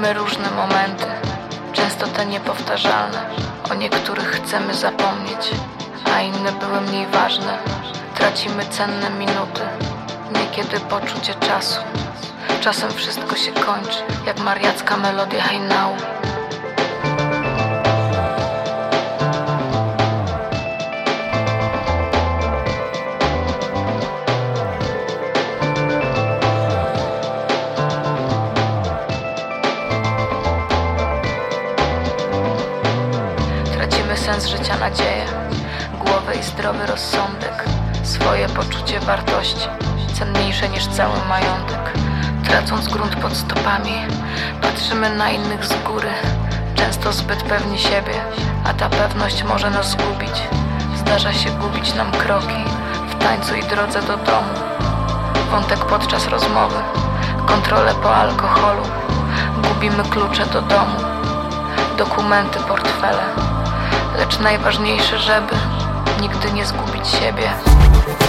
Mamy różne momenty, często te niepowtarzalne. O niektórych chcemy zapomnieć, a inne były mniej ważne. Tracimy cenne minuty, niekiedy poczucie czasu. Czasem wszystko się kończy, jak mariacka melodia hejnału. Tracimy sens życia, nadzieję, głowę i zdrowy rozsądek, swoje poczucie wartości, cenniejsze niż cały majątek. Tracąc grunt pod stopami, patrzymy na innych z góry, często zbyt pewni siebie, a ta pewność może nas zgubić. Zdarza się gubić nam kroki w tańcu i drodze do domu, wątek podczas rozmowy, kontrolę po alkoholu. Gubimy klucze do domu, dokumenty, portfele, lecz najważniejsze, żeby nigdy nie zgubić siebie.